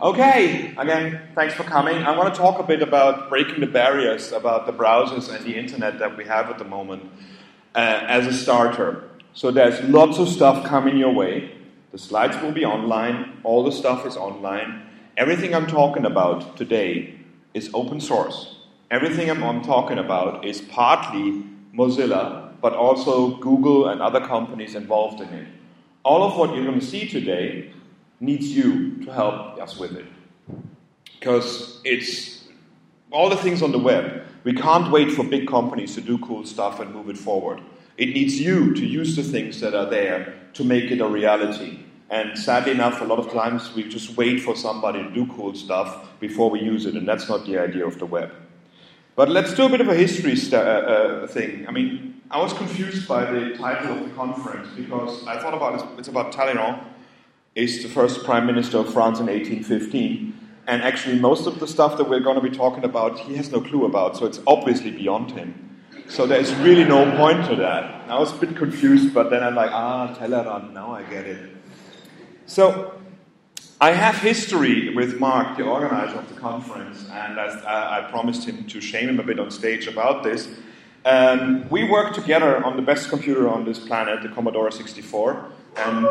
Okay, again, thanks for coming. I want to talk a bit about breaking the barriers about the browsers and the internet that we have at the moment as a starter. So there's lots of stuff coming your way. The slides will be online. All the stuff is online. Everything I'm talking about today is open source. Everything I'm talking about is partly Mozilla, but also Google and other companies involved in it. All of what you're going to see today needs you to help us with it. Because it's all the things on the web. We can't wait for big companies to do cool stuff and move it forward. It needs you to use the things that are there to make it a reality. And sadly enough, a lot of times we just wait for somebody to do cool stuff before we use it, and that's not the idea of the web. But let's do a bit of a history thing. I mean, I was confused by the title of the conference because I thought about it's about Talleyrand. Is the first prime minister of France in 1815. And actually most of the stuff that we're going to be talking about, he has no clue about, so it's obviously beyond him. So there's really no point to that. I was a bit confused, but then I'm like, Talleyrand, now I get it. So I have history with Mark, the organizer of the conference, and as I promised him to shame him a bit on stage about this. We worked together on the best computer on this planet, the Commodore 64, and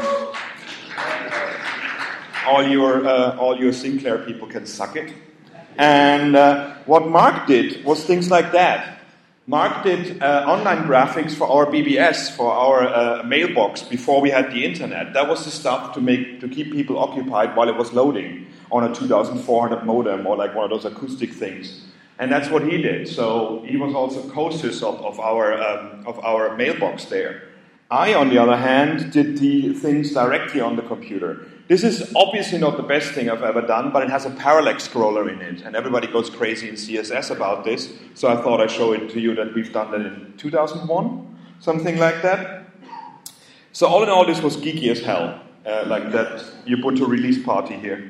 all your Sinclair people can suck it. And what Mark did was things like that. Mark did online graphics for our BBS, for our mailbox before we had the internet. That was the stuff to keep people occupied while it was loading on a 2400 modem or like one of those acoustic things. And that's what he did. So he was also co-sys of our mailbox there. I, on the other hand, did the things directly on the computer. This is obviously not the best thing I've ever done, but it has a parallax scroller in it, and everybody goes crazy in CSS about this, so I thought I'd show it to you that we've done that in 2001, something like that. So all in all, this was geeky as hell, like that Ubuntu release party here.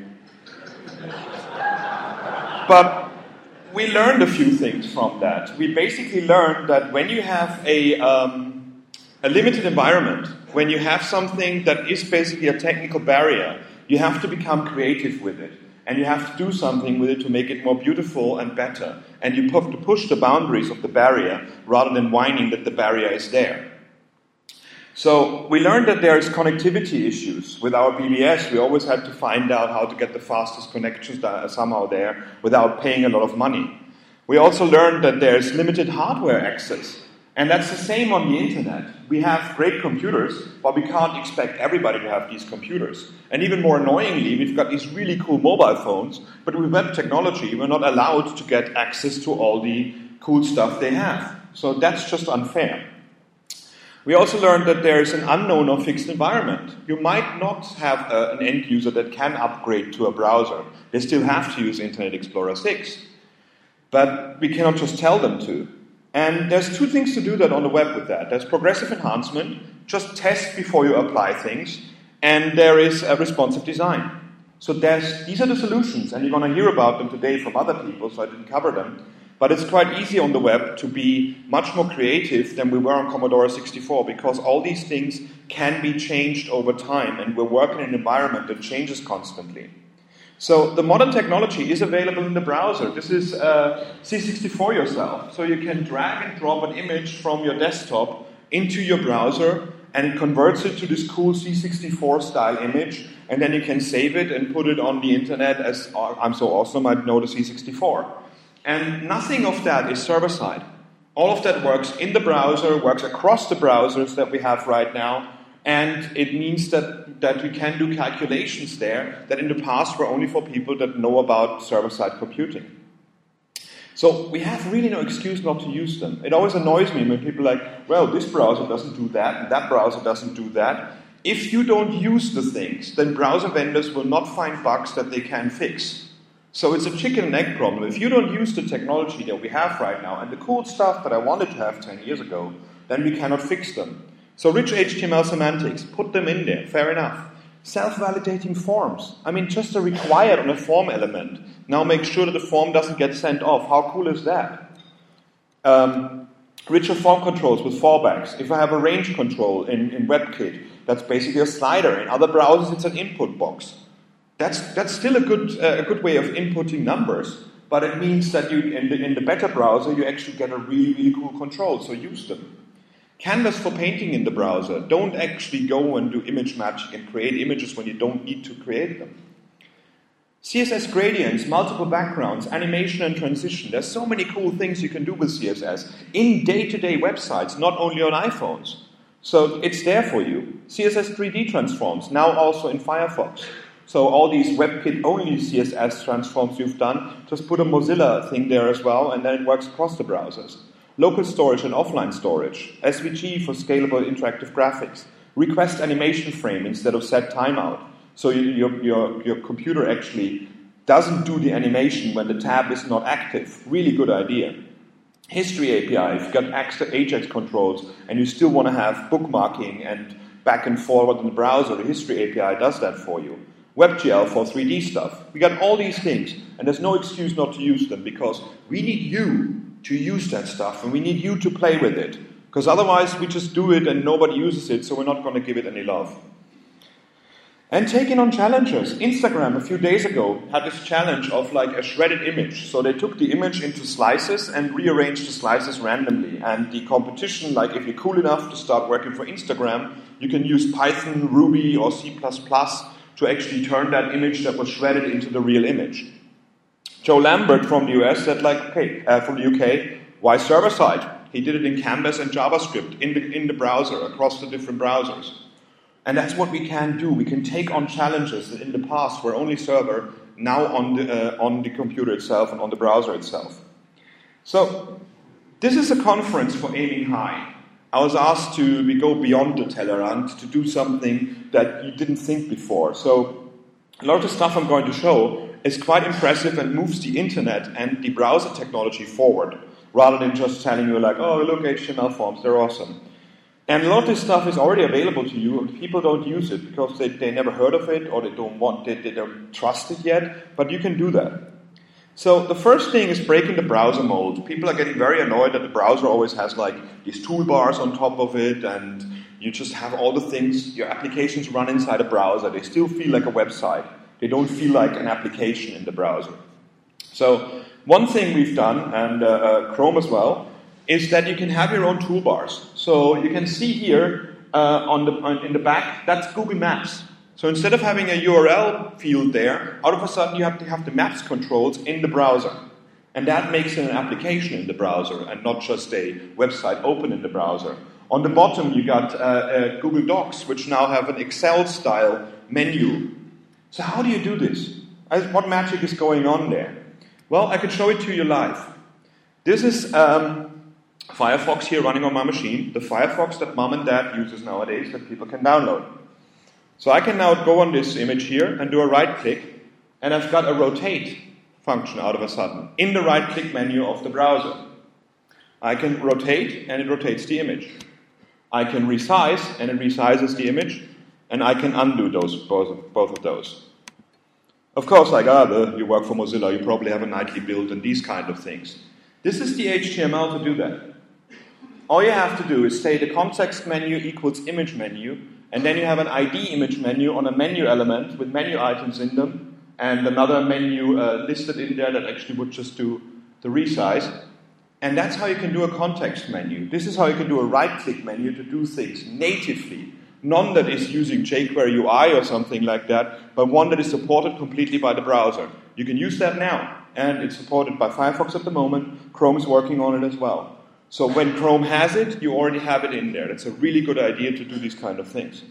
But we learned a few things from that. We basically learned that when you have a limited environment, when you have something that is basically a technical barrier, you have to become creative with it. And you have to do something with it to make it more beautiful and better. And you have to push the boundaries of the barrier rather than whining that the barrier is there. So we learned that there is connectivity issues. With our BBS, we always had to find out how to get the fastest connections somehow there without paying a lot of money. We also learned that there is limited hardware access. And that's the same on the internet. We have great computers, but we can't expect everybody to have these computers. And even more annoyingly, we've got these really cool mobile phones, but with web technology, we're not allowed to get access to all the cool stuff they have. So that's just unfair. We also learned that there is an unknown or fixed environment. You might not have an end user that can upgrade to a browser. They still have to use Internet Explorer 6. But we cannot just tell them to. And there's two things to do that on the web with that. There's progressive enhancement, just test before you apply things, and there is a responsive design. So these are the solutions, and you're going to hear about them today from other people, so I didn't cover them. But it's quite easy on the web to be much more creative than we were on Commodore 64, because all these things can be changed over time, and we're working in an environment that changes constantly. So the modern technology is available in the browser. This is C64 yourself. So you can drag and drop an image from your desktop into your browser, and it converts it to this cool C64 style image, and then you can save it and put it on the internet as, I'm so awesome, I know the C64. And nothing of that is server-side. All of that works in the browser, works across the browsers that we have right now, and it means that we can do calculations there that in the past were only for people that know about server-side computing. So we have really no excuse not to use them. It always annoys me when people are like, well, this browser doesn't do that, and that browser doesn't do that. If you don't use the things, then browser vendors will not find bugs that they can fix. So it's a chicken and egg problem. If you don't use the technology that we have right now, and the cool stuff that I wanted to have 10 years ago, then we cannot fix them. So rich HTML semantics, put them in there, fair enough. Self-validating forms. I mean, just a required on a form element. Now make sure that the form doesn't get sent off. How cool is that? Richer form controls with fallbacks. If I have a range control in WebKit, that's basically a slider. In other browsers, it's an input box. That's still a good way of inputting numbers, but it means that you in the better browser you actually get a really, really cool control, so use them. Canvas for painting in the browser. Don't actually go and do image magic and create images when you don't need to create them. CSS gradients, multiple backgrounds, animation and transition. There's so many cool things you can do with CSS in day-to-day websites, not only on iPhones. So it's there for you. CSS 3D transforms, now also in Firefox. So all these WebKit-only CSS transforms you've done, just put a Mozilla thing there as well, and then it works across the browsers. Local storage and offline storage. SVG for scalable interactive graphics. Request animation frame instead of set timeout. So your computer actually doesn't do the animation when the tab is not active. Really good idea. History API, if you've got Ajax controls and you still want to have bookmarking and back and forward in the browser, the History API does that for you. WebGL for 3D stuff. We got all these things, and there's no excuse not to use them, because we need you to use that stuff, and we need you to play with it. Because otherwise we just do it and nobody uses it, so we're not going to give it any love. And taking on challenges. Instagram a few days ago had this challenge of like a shredded image. So they took the image into slices and rearranged the slices randomly. And the competition, like if you're cool enough to start working for Instagram, you can use Python, Ruby, or C++ to actually turn that image that was shredded into the real image. Joe Lambert from the US said, like, okay, from the UK, why server-side? He did it in Canvas and JavaScript in the browser, across the different browsers. And that's what we can do. We can take on challenges that in the past were only server, now on the computer itself and on the browser itself. So this is a conference for aiming high. I was asked to go beyond the Tellerrand, to do something that you didn't think before. So a lot of the stuff I'm going to show is quite impressive and moves the internet and the browser technology forward, rather than just telling you like, oh, look, HTML forms, they're awesome. And a lot of this stuff is already available to you, and people don't use it because they never heard of it, or they don't trust it yet, but you can do that. So the first thing is breaking the browser mold. People are getting very annoyed that the browser always has like these toolbars on top of it, and you just have all the things, your applications run inside a browser. They still feel like a website. They don't feel like an application in the browser. So one thing we've done, and Chrome as well, is that you can have your own toolbars. So you can see here in the back, that's Google Maps. So instead of having a URL field there, out of a sudden you have to have the Maps controls in the browser. And that makes it an application in the browser and not just a website open in the browser. On the bottom you got Google Docs, which now have an Excel-style menu. So how do you do this? What magic is going on there? Well, I could show it to you live. This is Firefox here running on my machine, the Firefox that mom and dad uses nowadays that people can download. So I can now go on this image here and do a right click, and I've got a rotate function out of a sudden in the right click menu of the browser. I can rotate and it rotates the image. I can resize and it resizes the image, and I can undo both of those. Of course, like, you work for Mozilla, you probably have a nightly build and these kind of things. This is the HTML to do that. All you have to do is say the context menu equals image menu, and then you have an ID image menu on a menu element with menu items in them, and another menu listed in there that actually would just do the resize. And that's how you can do a context menu. This is how you can do a right-click menu to do things natively. None that is using jQuery UI or something like that, but one that is supported completely by the browser. You can use that now, and it's supported by Firefox at the moment. Chrome is working on it as well. So when Chrome has it, you already have it in there. That's a really good idea to do these kind of things.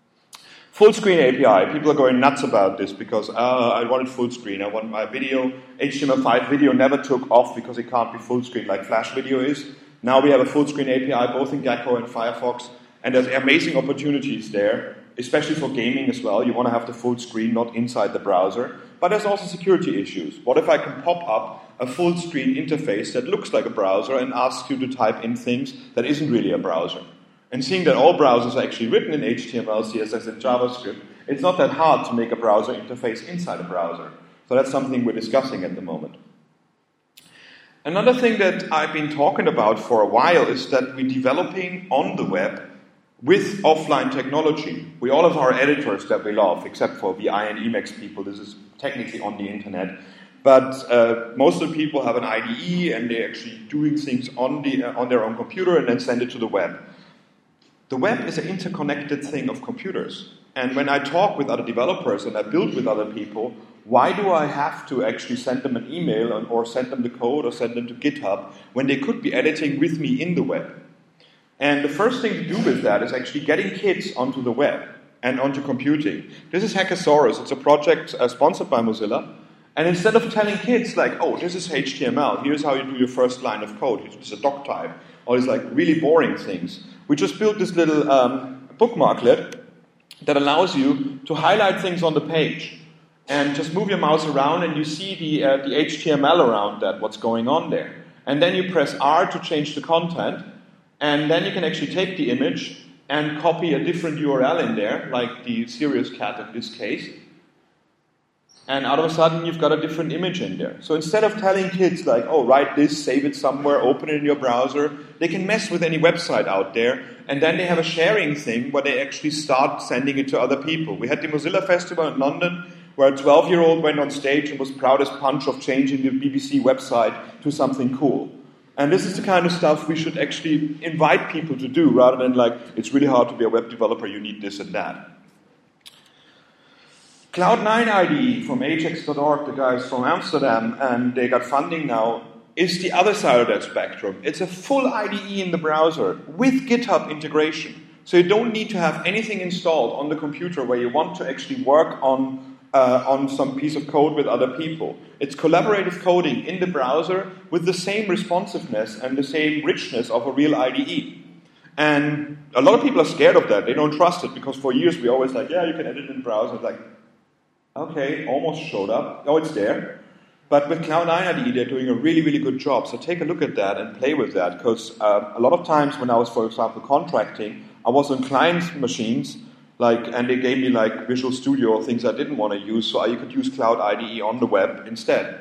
Full screen API. People are going nuts about this because I wanted full screen. I want my video. HTML5 video never took off because it can't be full screen like Flash video is. Now we have a full screen API both in Gecko and Firefox. And there's amazing opportunities there, especially for gaming as well. You want to have the full screen, not inside the browser. But there's also security issues. What if I can pop up a full screen interface that looks like a browser and asks you to type in things that isn't really a browser? And seeing that all browsers are actually written in HTML, CSS, and JavaScript, it's not that hard to make a browser interface inside a browser. So that's something we're discussing at the moment. Another thing that I've been talking about for a while is that we're developing on the web with offline technology. We all have our editors that we love, except for VI and Emacs people. This is technically on the internet. But most of the people have an IDE, and they're actually doing things on their own computer and then send it to the web. The web is an interconnected thing of computers. And when I talk with other developers and I build with other people, why do I have to actually send them an email or send them the code or send them to GitHub when they could be editing with me in the web? And the first thing to do with that is actually getting kids onto the web and onto computing. This is Hackasaurus. It's a project sponsored by Mozilla. And instead of telling kids like, oh, this is HTML, here's how you do your first line of code, here's a doc type, all these like really boring things, we just built this little bookmarklet that allows you to highlight things on the page and just move your mouse around and you see the HTML around that, what's going on there. And then you press R to change the content, and then you can actually take the image and copy a different URL in there, like the Serious Cat in this case. And out of a sudden, you've got a different image in there. So instead of telling kids like, oh, write this, save it somewhere, open it in your browser, they can mess with any website out there. And then they have a sharing thing where they actually start sending it to other people. We had the Mozilla Festival in London where a 12-year-old went on stage and was proud as punch of changing the BBC website to something cool. And this is the kind of stuff we should actually invite people to do rather than like, it's really hard to be a web developer, you need this and that. Cloud9 IDE from ajax.org, the guys from Amsterdam, and they got funding now, is the other side of that spectrum. It's a full IDE in the browser with GitHub integration. So you don't need to have anything installed on the computer where you want to actually work on some piece of code with other people. It's collaborative coding in the browser with the same responsiveness and the same richness of a real IDE. And a lot of people are scared of that. They don't trust it because for years we always like, yeah, you can edit in the browser. It's like, okay, almost showed up. Oh, it's there. But with Cloud9 IDE, they're doing a really, really good job. So take a look at that and play with that. Because a lot of times when I was, for example, contracting, I was on client machines, and they gave me like Visual Studio or things I didn't want to use, so you could use Cloud IDE on the web instead.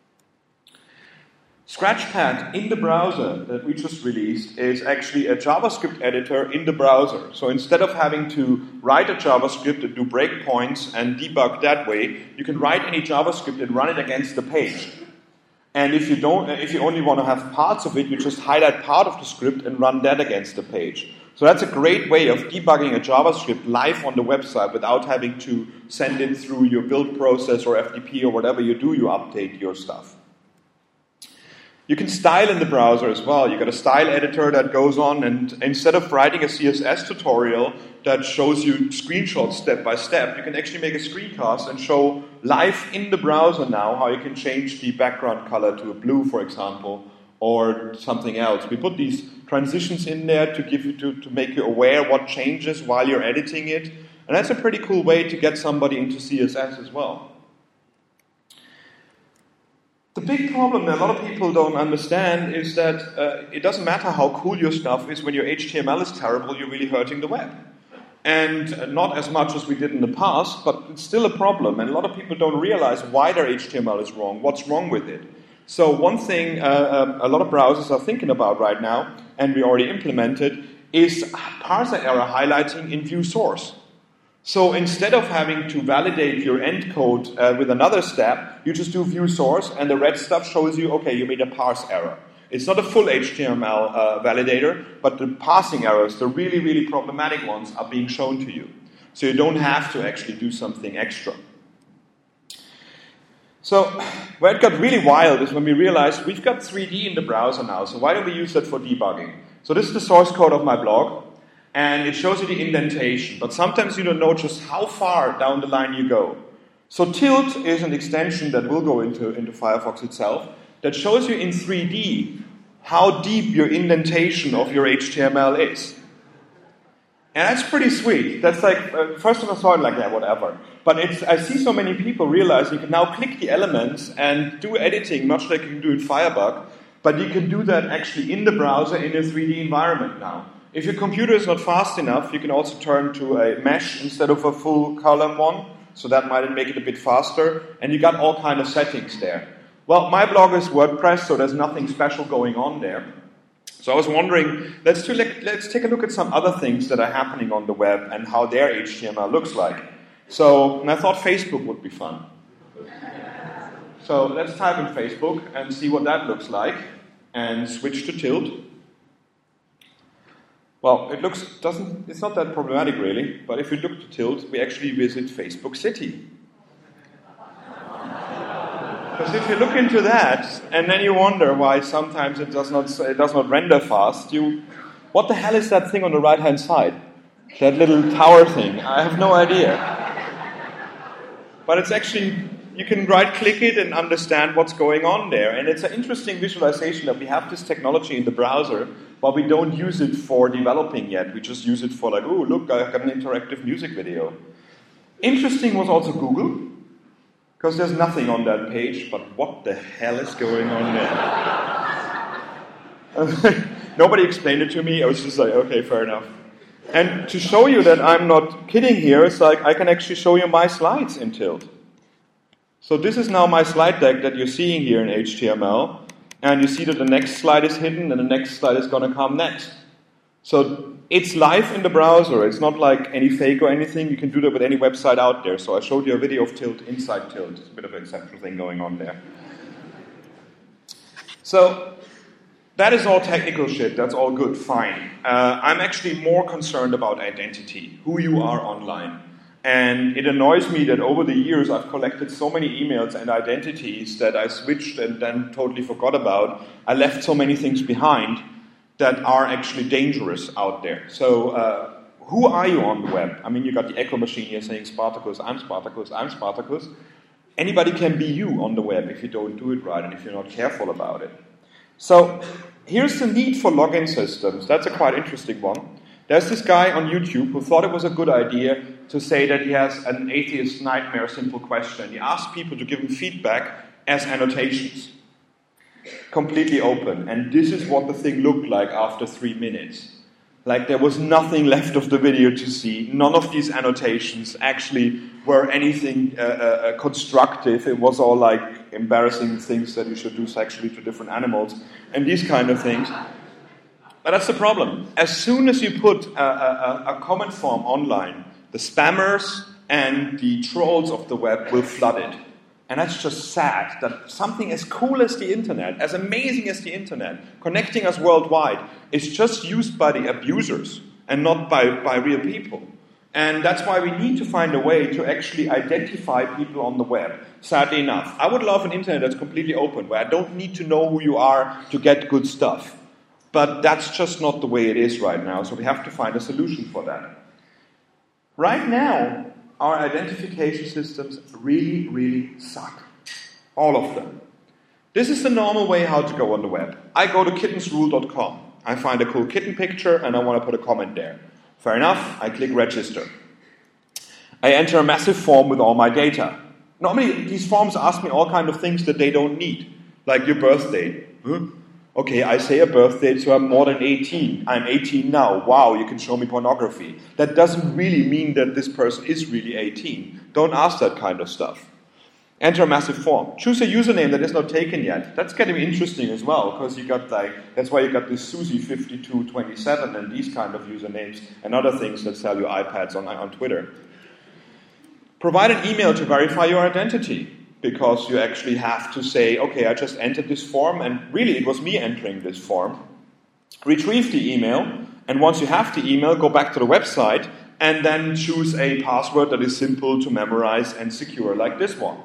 Scratchpad in the browser that we just released is actually a JavaScript editor in the browser. So instead of having to write a JavaScript and do breakpoints and debug that way, you can write any JavaScript and run it against the page. And if you only want to have parts of it, you just highlight part of the script and run that against the page. So that's a great way of debugging a JavaScript live on the website without having to send it through your build process or FTP or whatever you do, you update your stuff. You can style in the browser as well. You've got a style editor that goes on, and instead of writing a CSS tutorial that shows you screenshots step by step, you can actually make a screencast and show live in the browser now how you can change the background color to a blue, for example, or something else. We put these transitions in there to give you to make you aware what changes while you're editing it, and that's a pretty cool way to get somebody into CSS as well. The big problem that a lot of people don't understand is that it doesn't matter how cool your stuff is, when your HTML is terrible, you're really hurting the web. And not as much as we did in the past, but it's still a problem. And a lot of people don't realize why their HTML is wrong, what's wrong with it. So one thing a lot of browsers are thinking about right now, and we already implemented, is parser error highlighting in view source. So instead of having to validate your end code with another step, you just do view source, and the red stuff shows you, okay, you made a parse error. It's not a full HTML validator, but the parsing errors, the really, really problematic ones, are being shown to you. So you don't have to actually do something extra. So where it got really wild is when we realized we've got 3D in the browser now, so why don't we use that for debugging? So this is the source code of my blog. And it shows you the indentation, but sometimes you don't know just how far down the line you go. So Tilt is an extension that will go into Firefox itself that shows you in 3D how deep your indentation of your HTML is. And that's pretty sweet. That's like, first of all I saw it like, yeah, whatever. But I see so many people realize you can now click the elements and do editing, much like you can do in Firebug, but you can do that actually in the browser in a 3D environment now. If your computer is not fast enough, you can also turn to a mesh instead of a full column one, so that might make it a bit faster, and you got all kinds of settings there. Well, my blog is WordPress, so there's nothing special going on there. So I was wondering, let's take a look at some other things that are happening on the web and how their HTML looks like. So, and I thought Facebook would be fun. So let's type in Facebook and see what that looks like, and switch to Tilt. Well, it's not that problematic really, but if we look to Tilt, we actually visit Facebook City. Because if you look into that, and then you wonder why sometimes it does not render fast, what the hell is that thing on the right-hand side? That little tower thing? I have no idea. But it's actually, you can right-click it and understand what's going on there. And it's an interesting visualization that we have this technology in the browser, but we don't use it for developing yet. We just use it for like, oh, look, I've got an interactive music video. Interesting was also Google. Because there's nothing on that page, but what the hell is going on there? Nobody explained it to me. I was just like, okay, fair enough. And to show you that I'm not kidding here, it's like I can actually show you my slides in Tilt. So this is now my slide deck that you're seeing here in HTML. And you see that the next slide is hidden and the next slide is going to come next. So it's live in the browser. It's not like any fake or anything. You can do that with any website out there. So I showed you a video of Tilt inside Tilt. It's a bit of an exceptional thing going on there. So that is all technical shit. That's all good, fine. I'm actually more concerned about identity, who you are online. And it annoys me that over the years I've collected so many emails and identities that I switched and then totally forgot about. I left so many things behind that are actually dangerous out there. So who are you on the web? I mean, you got the echo machine here saying Spartacus, I'm Spartacus, I'm Spartacus. Anybody can be you on the web if you don't do it right and if you're not careful about it. So here's the need for login systems. That's a quite interesting one. There's this guy on YouTube who thought it was a good idea to say that he has an atheist nightmare simple question. He asked people to give him feedback as annotations. Completely open. And this is what the thing looked like after 3 minutes. Like there was nothing left of the video to see. None of these annotations actually were anything constructive. It was all like embarrassing things that you should do sexually to different animals and these kind of things. But that's the problem. As soon as you put a comment form online, the spammers and the trolls of the web will flood it. And that's just sad that something as cool as the internet, as amazing as the internet, connecting us worldwide, is just used by the abusers and not by real people. And that's why we need to find a way to actually identify people on the web, sadly enough. I would love an internet that's completely open, where I don't need to know who you are to get good stuff. But that's just not the way it is right now, so we have to find a solution for that. Right now, our identification systems really, really suck. All of them. This is the normal way how to go on the web. I go to kittensrule.com. I find a cool kitten picture and I want to put a comment there. Fair enough, I click register. I enter a massive form with all my data. Normally, these forms ask me all kinds of things that they don't need. Like your birthday. Okay, I say a birth date, so I'm more than 18. I'm 18 now. Wow, you can show me pornography. That doesn't really mean that this person is really 18. Don't ask that kind of stuff. Enter a massive form. Choose a username that is not taken yet. That's going to be interesting as well, because you got that's why you got this Susie5227 and these kind of usernames and other things that sell you iPads on Twitter. Provide an email to verify your identity. Because you actually have to say, okay, I just entered this form, and really it was me entering this form. Retrieve the email, and once you have the email, go back to the website, and then choose a password that is simple to memorize and secure, like this one.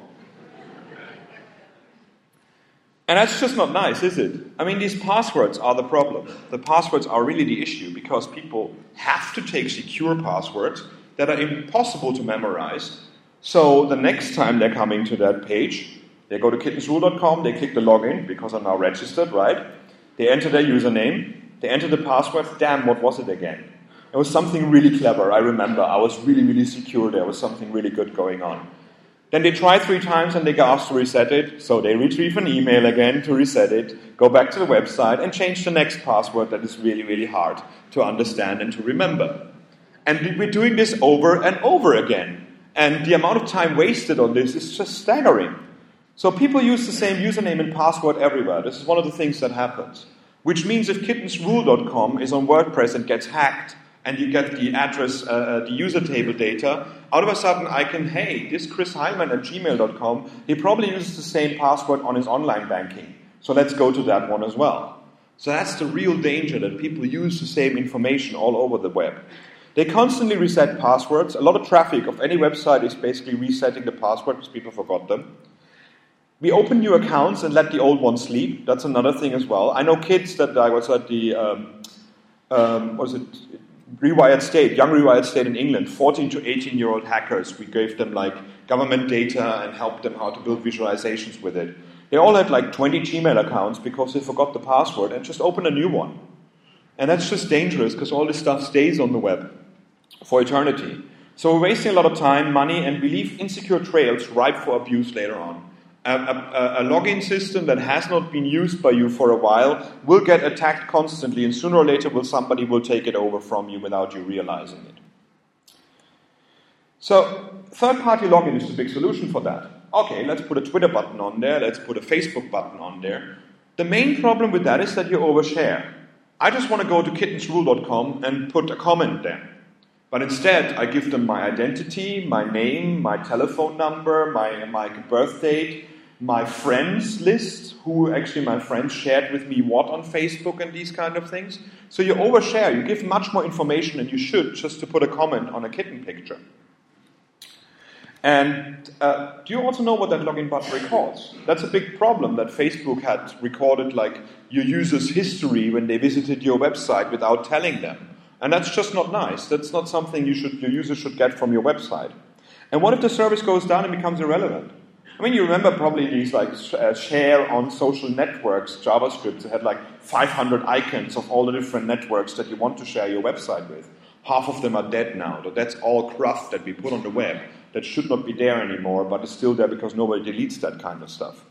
And that's just not nice, is it? I mean, these passwords are the problem. The passwords are really the issue, because people have to take secure passwords that are impossible to memorize. So the next time they're coming to that page, they go to kittensrule.com, they click the login, because I'm now registered, right? They enter their username, they enter the password. Damn, what was it again? It was something really clever, I remember. I was really, really secure. There was something really good going on. Then they try 3 times and they get asked to reset it. So they retrieve an email again to reset it, go back to the website and change the next password that is really, really hard to understand and to remember. And we're doing this over and over again. And the amount of time wasted on this is just staggering. So people use the same username and password everywhere. This is one of the things that happens. Which means if kittensrule.com is on WordPress and gets hacked, and you get the address, the user table data, out of a sudden I can, hey, this Chris Heilmann at gmail.com, he probably uses the same password on his online banking. So let's go to that one as well. So that's the real danger, that people use the same information all over the web. They constantly reset passwords. A lot of traffic of any website is basically resetting the password because people forgot them. We open new accounts and let the old ones sleep. That's another thing as well. I know kids that I was at the, Rewired State, Young Rewired State in England, 14 to 18-year-old hackers. We gave them like government data and helped them how to build visualizations with it. They all had like 20 Gmail accounts because they forgot the password and just opened a new one. And that's just dangerous because all this stuff stays on the web for eternity. So we're wasting a lot of time, money, and we leave insecure trails ripe for abuse later on. A login system that has not been used by you for a while will get attacked constantly, and sooner or later somebody will take it over from you without you realizing it. So third-party login is the big solution for that. Okay, let's put a Twitter button on there, let's put a Facebook button on there. The main problem with that is that you overshare. I just want to go to kittensrule.com and put a comment there. But instead, I give them my identity, my name, my telephone number, my birth date, my friends list, who actually my friends shared with me what on Facebook and these kind of things. So you overshare, you give much more information than you should just to put a comment on a kitten picture. And do you also know what that login button records? That's a big problem that Facebook had recorded like your users' history when they visited your website without telling them. And that's just not nice. That's not something your users should get from your website. And what if the service goes down and becomes irrelevant? I mean, you remember probably these like share on social networks JavaScript that had like 500 icons of all the different networks that you want to share your website with. Half of them are dead now. So that's all cruft that we put on the web that should not be there anymore, but is still there because nobody deletes that kind of stuff.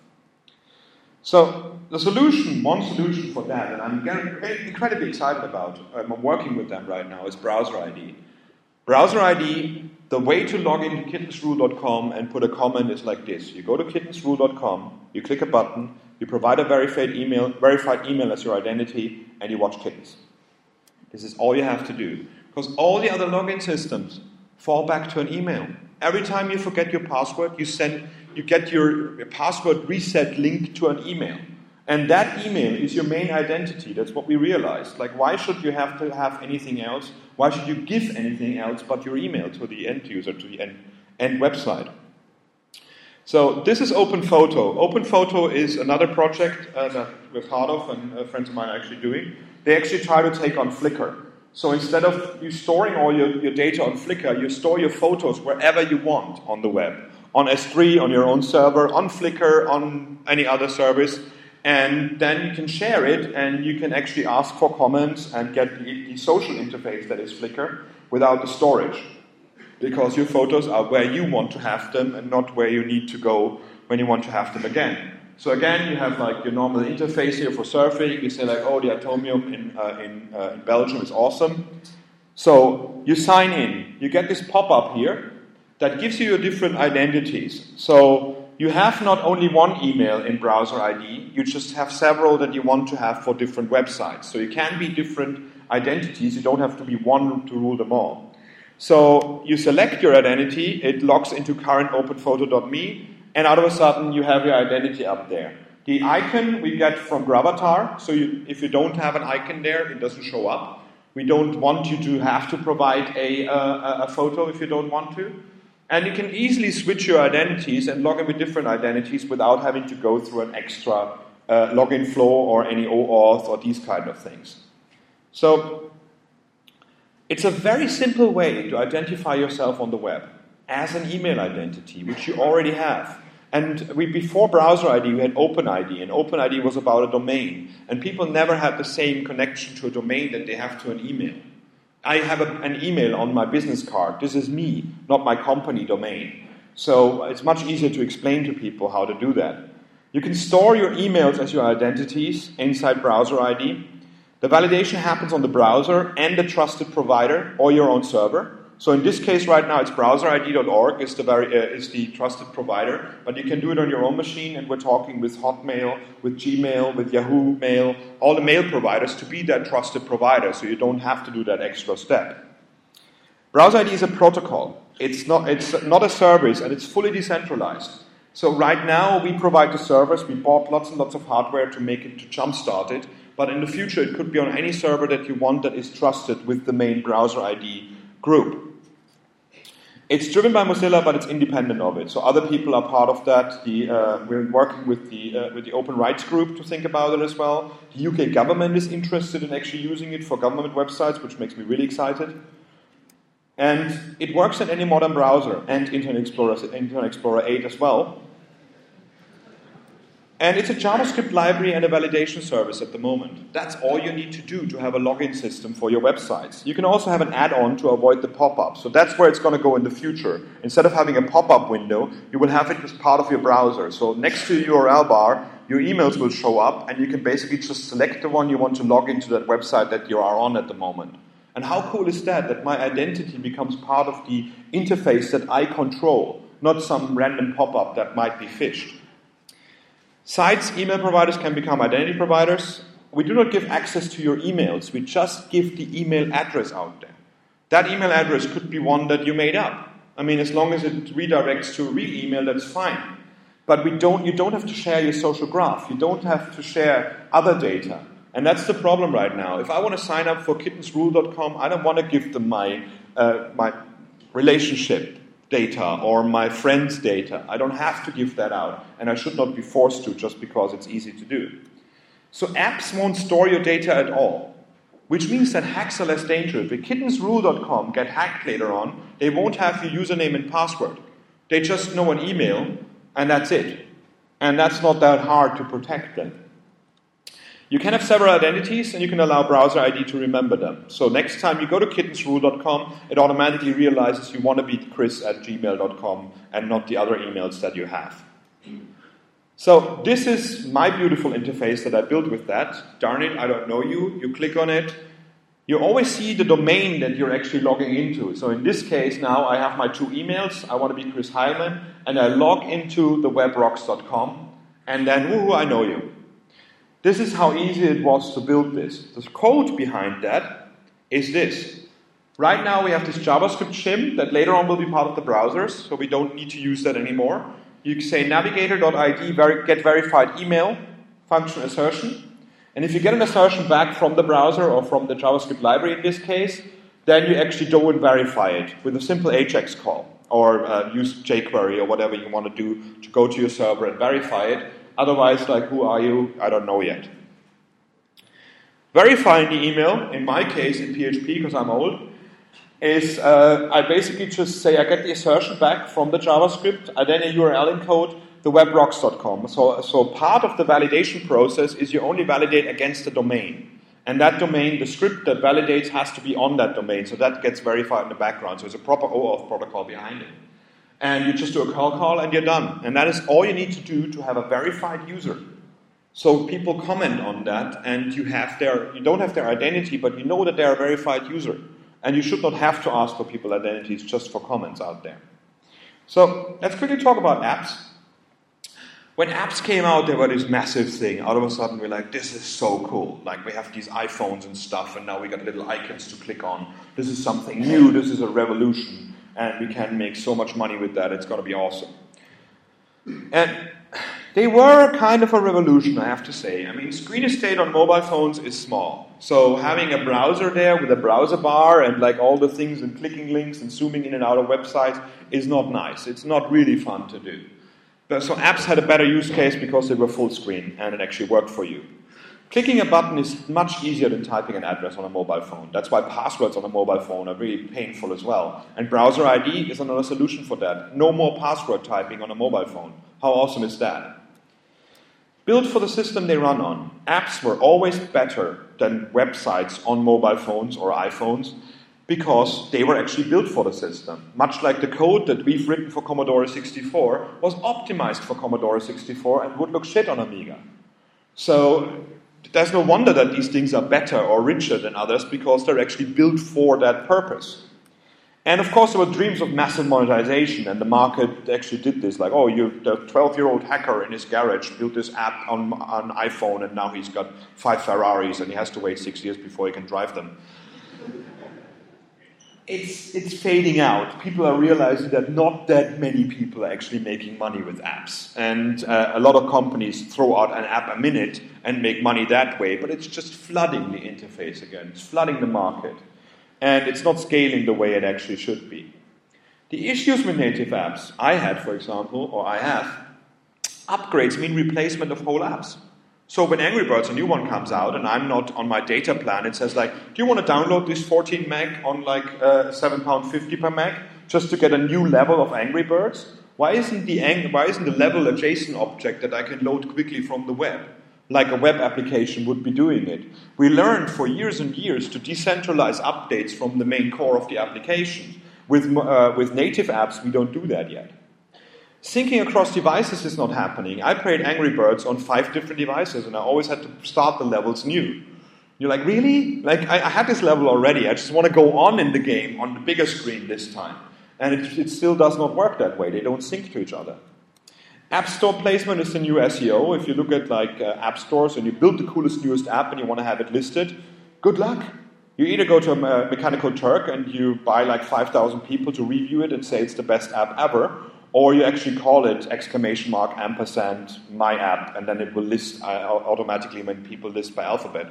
So the solution, one solution for that, and I'm incredibly excited about, I'm working with them right now, is Browser ID. Browser ID, the way to log into kittensrule.com and put a comment is like this. You go to kittensrule.com, you click a button, you provide a verified email as your identity, and you watch kittens. This is all you have to do. Because all the other login systems fall back to an email. Every time you forget your password, you get your password reset link to an email. And that email is your main identity. That's what we realized. Like, why should you have to have anything else? Why should you give anything else but your email to the end user, to the end website? So this is OpenPhoto. OpenPhoto is another project that we're part of and friends of mine are actually doing. They actually try to take on Flickr. So instead of you storing all your data on Flickr, you store your photos wherever you want on the web. On S3, on your own server, on Flickr, on any other service. And then you can share it, and you can actually ask for comments and get the social interface that is Flickr without the storage. Because your photos are where you want to have them and not where you need to go when you want to have them again. So again, you have like your normal interface here for surfing. You say like, oh, the Atomium in Belgium is awesome. So you sign in. You get this pop-up here that gives you your different identities. So you have not only one email in Browser ID, you just have several that you want to have for different websites. So you can be different identities. You don't have to be one to rule them all. So you select your identity. It logs into current openphoto.me. And out of a sudden, you have your identity up there. The icon we get from Gravatar, so if you don't have an icon there, it doesn't show up. We don't want you to have to provide a photo if you don't want to. And you can easily switch your identities and log in with different identities without having to go through an extra login flow or any OAuth or these kind of things. So it's a very simple way to identify yourself on the web as an email identity, which you already have. And before Browser ID, we had OpenID, and OpenID was about a domain. And people never had the same connection to a domain that they have to an email. I have an email on my business card. This is me, not my company domain. So it's much easier to explain to people how to do that. You can store your emails as your identities inside Browser ID. The validation happens on the browser and the trusted provider or your own server. So in this case right now, it's browserid.org is the trusted provider, but you can do it on your own machine, and we're talking with Hotmail, with Gmail, with Yahoo Mail, all the mail providers to be that trusted provider, so you don't have to do that extra step. Browser ID is a protocol. It's not a service, and it's fully decentralized. So right now, we provide the servers. We bought lots and lots of hardware to make it, to jumpstart it. But in the future, it could be on any server that you want that is trusted with the main browser ID group. It's driven by Mozilla, but it's independent of it. So other people are part of that. We're working with the Open Rights Group to think about it as well. The UK government is interested in actually using it for government websites, which makes me really excited. And it works in any modern browser and Internet Explorer 8 as well. And it's a JavaScript library and a validation service at the moment. That's all you need to do to have a login system for your websites. You can also have an add-on to avoid the pop-up. So that's where it's going to go in the future. Instead of having a pop-up window, you will have it as part of your browser. So next to the URL bar, your emails will show up, and you can basically just select the one you want to log into that website that you are on at the moment. And how cool is that? That my identity becomes part of the interface that I control, not some random pop-up that might be phished. Sites, email providers can become identity providers. We do not give access to your emails. We just give the email address out there. That email address could be one that you made up. I mean, as long as it redirects to a real email, that's fine. But you don't have to share your social graph. You don't have to share other data. And that's the problem right now. If I want to sign up for kittensrule.com, I don't want to give them my relationship data or my friend's data. I don't have to give that out, and I should not be forced to just because it's easy to do. So apps won't store your data at all, which means that hacks are less dangerous. If kittensrule.com get hacked later on, they won't have your username and password. They just know an email, and that's it. And that's not that hard to protect them. You can have several identities, and you can allow browser ID to remember them. So next time you go to kittensrule.com, it automatically realizes you want to be chris@gmail.com and not the other emails that you have. So this is my beautiful interface that I built with that. Darn it, I don't know you. You click on it. You always see the domain that you're actually logging into. So in this case now, I have my 2 emails. I want to be Chris Heilmann, and I log into the webrocks.com, and then, woohoo, I know you. This is how easy it was to build this. The code behind that is this. Right now we have this JavaScript shim that later on will be part of the browsers, so we don't need to use that anymore. You can say navigator.id get verified email, function assertion. And if you get an assertion back from the browser or from the JavaScript library in this case, then you actually go and verify it with a simple AJAX call, or use jQuery or whatever you want to do to go to your server and verify it. Otherwise, like, who are you? I don't know yet. Verifying the email, in my case in PHP, because I'm old, is I basically just say I get the assertion back from the JavaScript, I then a URL encode, the webrocks.com. So part of the validation process is you only validate against the domain. And that domain, the script that validates, has to be on that domain. So that gets verified in the background. So there's a proper OAuth protocol behind it. And you just do a call, and you're done. And that is all you need to do to have a verified user. So people comment on that, and you don't have their identity, but you know that they're a verified user. And you should not have to ask for people's identities just for comments out there. So let's quickly talk about apps. When apps came out, they were this massive thing. All of a sudden, we're like, this is so cool. Like, we have these iPhones and stuff, and now we got little icons to click on. This is something new. This is a revolution. And we can make so much money with that. It's going to be awesome. And they were kind of a revolution, I have to say. I mean, screen estate on mobile phones is small. So having a browser there with a browser bar and like all the things and clicking links and zooming in and out of websites is not nice. It's not really fun to do. So apps had a better use case because they were full screen and it actually worked for you. Clicking a button is much easier than typing an address on a mobile phone. That's why passwords on a mobile phone are really painful as well. And browser ID is another solution for that. No more password typing on a mobile phone. How awesome is that? Built for the system they run on. Apps were always better than websites on mobile phones or iPhones because they were actually built for the system. Much like the code that we've written for Commodore 64 was optimized for Commodore 64 and would look shit on Amiga. So there's no wonder that these things are better or richer than others because they're actually built for that purpose. And of course, there were dreams of massive monetization, and the market actually did this. Like, oh, the 12-year-old hacker in his garage built this app on iPhone, and now he's got 5 Ferraris, and he has to wait 6 years before he can drive them. It's fading out. People are realizing that not that many people are actually making money with apps. And a lot of companies throw out an app a minute and make money that way, but it's just flooding the interface again. It's flooding the market. And it's not scaling the way it actually should be. The issues with native apps, I had, for example, or I have, upgrades mean replacement of whole apps. So when Angry Birds, a new one, comes out, and I'm not on my data plan, it says like, do you want to download this 14 meg on like £7.50 per meg just to get a new level of Angry Birds? Why isn't the level a JSON object that I can load quickly from the web? Like a web application would be doing it. We learned for years and years to decentralize updates from the main core of the application. With native apps, we don't do that yet. Syncing across devices is not happening. I played Angry Birds on 5 different devices, and I always had to start the levels new. You're like, really? Like, I had this level already. I just want to go on in the game on the bigger screen this time. And it still does not work that way. They don't sync to each other. App Store placement is the new SEO. If you look at like app stores and you build the coolest, newest app and you want to have it listed, good luck. You either go to a Mechanical Turk and you buy like 5,000 people to review it and say it's the best app ever, or you actually call it ! my app, and then it will list automatically when people list by alphabet.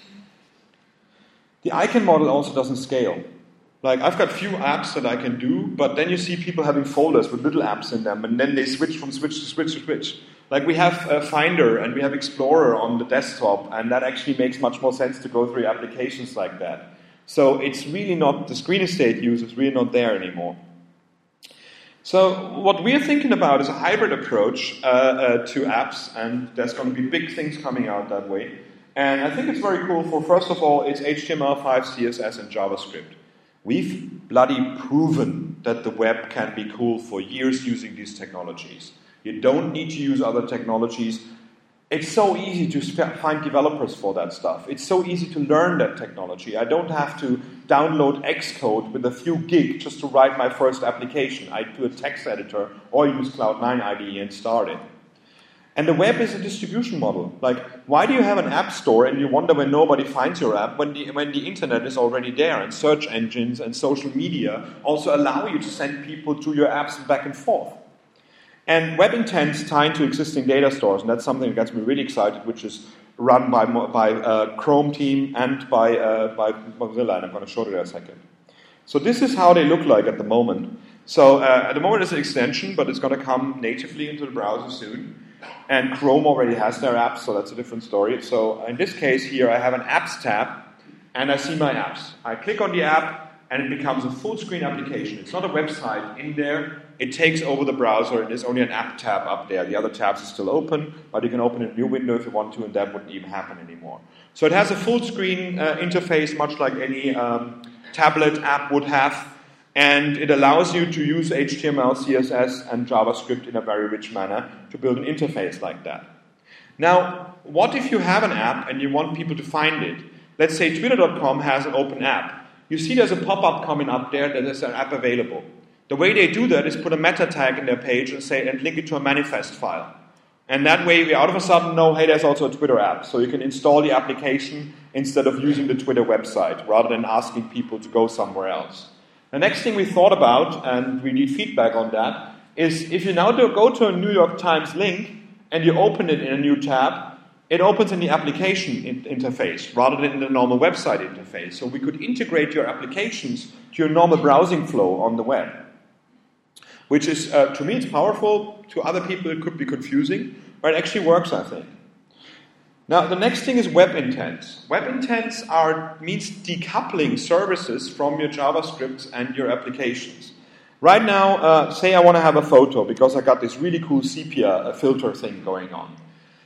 The icon model also doesn't scale. Like, I've got few apps that I can do, but then you see people having folders with little apps in them, and then they switch from switch to switch to switch. Like, we have Finder and we have Explorer on the desktop, and that actually makes much more sense to go through applications like that. So it's really not, the screen estate use is really not there anymore. So what we're thinking about is a hybrid approach to apps, and there's going to be big things coming out that way. And I think it's very cool for, first of all, it's HTML5, CSS, and JavaScript. We've bloody proven that the web can be cool for years using these technologies. You don't need to use other technologies. It's so easy to find developers for that stuff. It's so easy to learn that technology. I don't have to download Xcode with a few gig just to write my first application. I do a text editor or use Cloud9 IDE and start it. And the web is a distribution model. Like, why do you have an app store and you wonder when nobody finds your app when the internet is already there, and search engines and social media also allow you to send people to your apps back and forth? And web intents tie into existing data stores, and that's something that gets me really excited, which is run by Chrome team and by Mozilla, and I'm going to show you in a second. So this is how they look like at the moment. So at the moment it's an extension, but it's going to come natively into the browser soon. And Chrome already has their apps, so that's a different story. So in this case here, I have an apps tab, and I see my apps. I click on the app, and it becomes a full-screen application. It's not a website in there. It takes over the browser, and there's only an app tab up there. The other tabs are still open, but you can open a new window if you want to, and that wouldn't even happen anymore. So it has a full-screen interface, much like any tablet app would have. And it allows you to use HTML, CSS, and JavaScript in a very rich manner to build an interface like that. Now, what if you have an app and you want people to find it? Let's say Twitter.com has an open app. You see there's a pop-up coming up there that there's an app available. The way they do that is put a meta tag in their page and link it to a manifest file. And that way we out of a sudden know, hey, there's also a Twitter app. So you can install the application instead of using the Twitter website, rather than asking people to go somewhere else. The next thing we thought about, and we need feedback on that, is if you now go to a New York Times link and you open it in a new tab, it opens in the application interface rather than in the normal website interface. So we could integrate your applications to your normal browsing flow on the web. Which is, to me, it's powerful. To other people, it could be confusing, but it actually works, I think. Now, the next thing is web intents. Web intents means decoupling services from your JavaScripts and your applications. Right now, say I want to have a photo because I got this really cool sepia filter thing going on.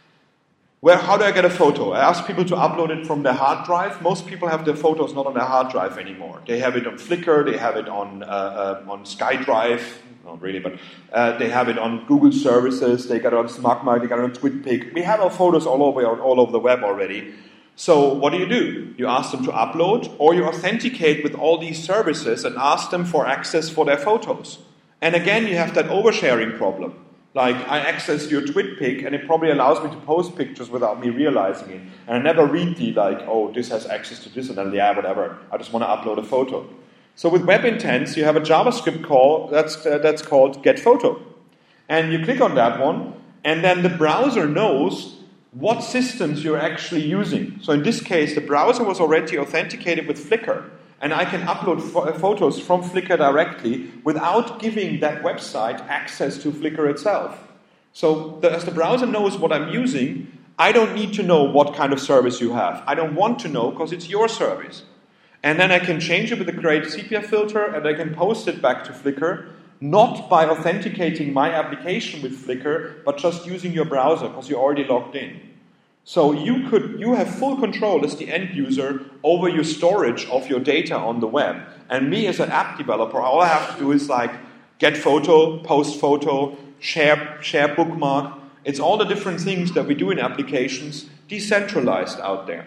How do I get a photo? I ask people to upload it from their hard drive. Most people have their photos not on their hard drive anymore. They have it on Flickr, they have it on SkyDrive, not really, but they have it on Google services, they got it on SmugMug, they got it on TwitPic. We have our photos all over the web already. So what do? You ask them to upload, or you authenticate with all these services and ask them for access for their photos. And again, you have that oversharing problem. Like, I access your TwitPic, and it probably allows me to post pictures without me realizing it. And I never read the, like, oh, this has access to this, and then, yeah, whatever. I just want to upload a photo. So with Web Intents, you have a JavaScript call that's called getPhoto. And you click on that one, and then the browser knows what systems you're actually using. So in this case, the browser was already authenticated with Flickr, and I can upload photos from Flickr directly without giving that website access to Flickr itself. So as the browser knows what I'm using, I don't need to know what kind of service you have. I don't want to know because it's your service. And then I can change it with a Create Sepia filter, and I can post it back to Flickr, not by authenticating my application with Flickr, but just using your browser because you're already logged in. So you have full control as the end user over your storage of your data on the web. And me as an app developer, all I have to do is like get photo, post photo, share bookmark. It's all the different things that we do in applications decentralized out there.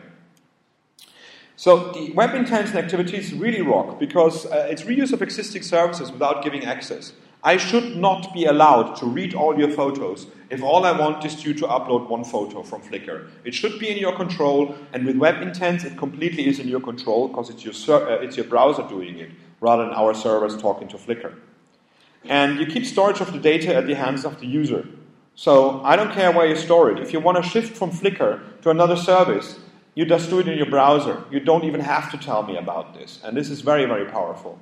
So the Web Intents activities really rock because it's reuse of existing services without giving access. I should not be allowed to read all your photos if all I want is you to upload one photo from Flickr. It should be in your control, and with Web Intents it completely is in your control because it's your browser doing it, rather than our servers talking to Flickr. And you keep storage of the data at the hands of the user. So I don't care where you store it. If you want to shift from Flickr to another service, you just do it in your browser. You don't even have to tell me about this. And this is very, very powerful.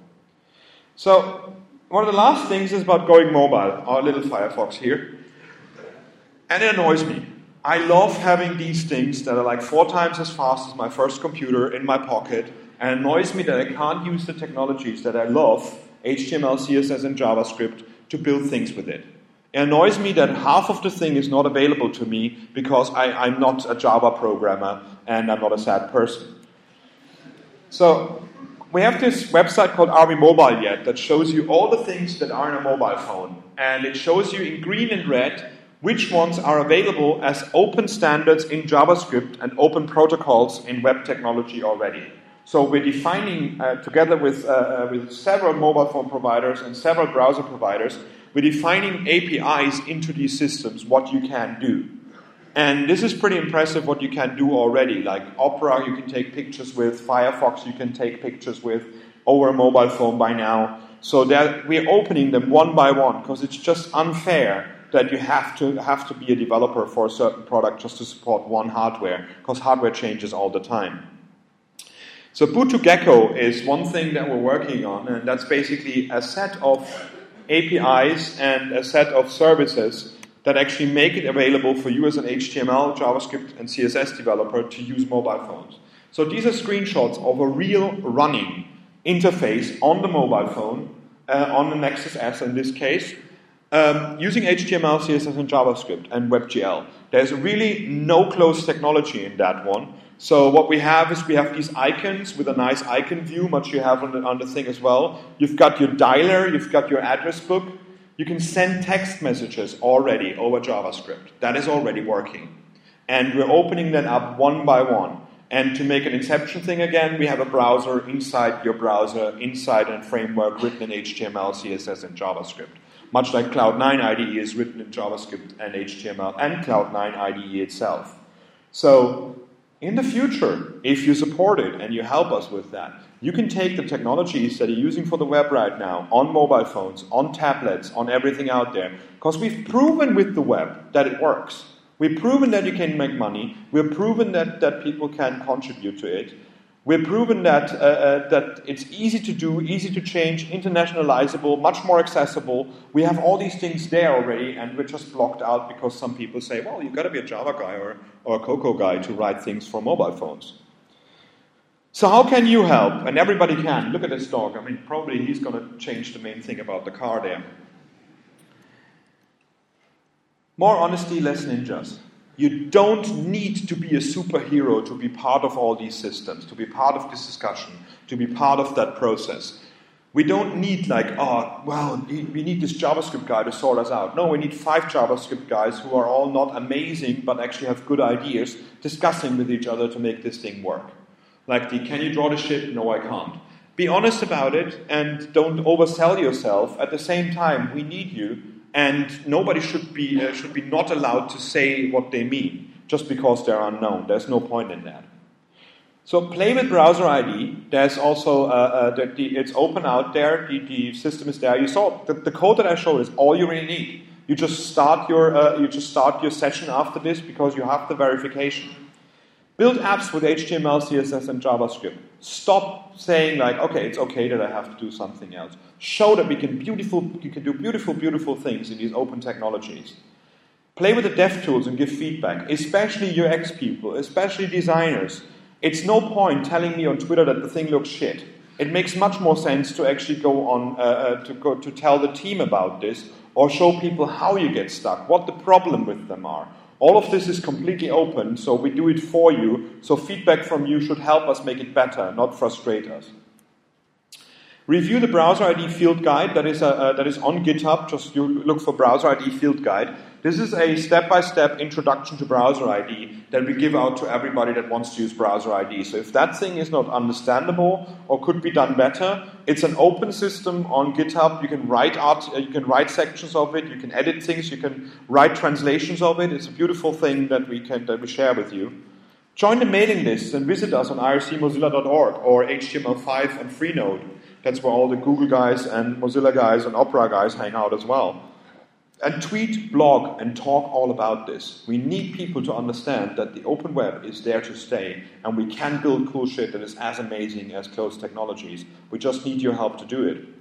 So one of the last things is about going mobile, our little Firefox here. And it annoys me. I love having these things that are like 4 times as fast as my first computer in my pocket, and it annoys me that I can't use the technologies that I love, HTML, CSS, and JavaScript, to build things with it. It annoys me that half of the thing is not available to me because I'm not a Java programmer and I'm not a sad person. So we have this website called Are We Mobile Yet that shows you all the things that are in a mobile phone. And it shows you in green and red which ones are available as open standards in JavaScript and open protocols in web technology already. So we're defining, together with several mobile phone providers and several browser providers, we're defining APIs into these systems, what you can do. And this is pretty impressive what you can do already. Like Opera, you can take pictures with. Firefox, you can take pictures with over a mobile phone by now. So that we're opening them one by one because it's just unfair that you have to be a developer for a certain product just to support one hardware, because hardware changes all the time. So Boot2Gecko is one thing that we're working on, and that's basically a set of APIs and a set of services that actually make it available for you as an HTML, JavaScript, and CSS developer to use mobile phones. So these are screenshots of a real running interface on the mobile phone, on the Nexus S in this case, using HTML, CSS, and JavaScript, and WebGL. There's really no closed technology in that one. So what we have is we have these icons with a nice icon view, much you have on the thing as well. You've got your dialer, you've got your address book. You can send text messages already over JavaScript. That is already working. And we're opening them up one by one. And to make an inception thing again, we have a browser inside your browser, inside a framework written in HTML, CSS, and JavaScript. Much like Cloud9 IDE is written in JavaScript and HTML and Cloud9 IDE itself. So in the future, if you support it and you help us with that, you can take the technologies that you're using for the web right now on mobile phones, on tablets, on everything out there, because we've proven with the web that it works. We've proven that you can make money. We've proven that people can contribute to it. We've proven that it's easy to do, easy to change, internationalizable, much more accessible. We have all these things there already, and we're just blocked out because some people say, well, you've got to be a Java guy or a Cocoa guy to write things for mobile phones. So how can you help? And everybody can. Look at this dog. I mean, probably he's going to change the main thing about the car there. More honesty, less ninjas. You don't need to be a superhero to be part of all these systems, to be part of this discussion, to be part of that process. We don't need we need this JavaScript guy to sort us out. No, we need 5 JavaScript guys who are all not amazing but actually have good ideas discussing with each other to make this thing work. Like can you draw the ship? No, I can't. Be honest about it and don't oversell yourself. At the same time, we need you, and nobody should be not allowed to say what they mean just because they're unknown. There's no point in that. So play with Browser ID. There's also it's open out there. The system is there. You saw the code that I showed is all you really need. You just start your session after this because you have the verification. Build apps with HTML, CSS, and JavaScript. Stop saying it's okay that I have to do something else. Show that you can do beautiful things in these open technologies. Play with the dev tools and give feedback, especially UX people, especially designers. It's no point telling me on Twitter that the thing looks shit. It makes much more sense to actually go on to tell the team about this, or show people how you get stuck, what the problem with them are. All of this is completely open, so we do it for you. So feedback from you should help us make it better, not frustrate us. Review the Browser ID field guide that is on GitHub. Just you look for Browser ID field guide. This is a step-by-step introduction to Browser ID that we give out to everybody that wants to use Browser ID. So if that thing is not understandable or could be done better, it's an open system on GitHub. You can write sections of it. You can edit things. You can write translations of it. It's a beautiful thing that we share with you. Join the mailing list and visit us on ircmozilla.org or HTML5 and Freenode. That's where all the Google guys and Mozilla guys and Opera guys hang out as well. And tweet, blog, and talk all about this. We need people to understand that the open web is there to stay, and we can build cool shit that is as amazing as closed technologies. We just need your help to do it.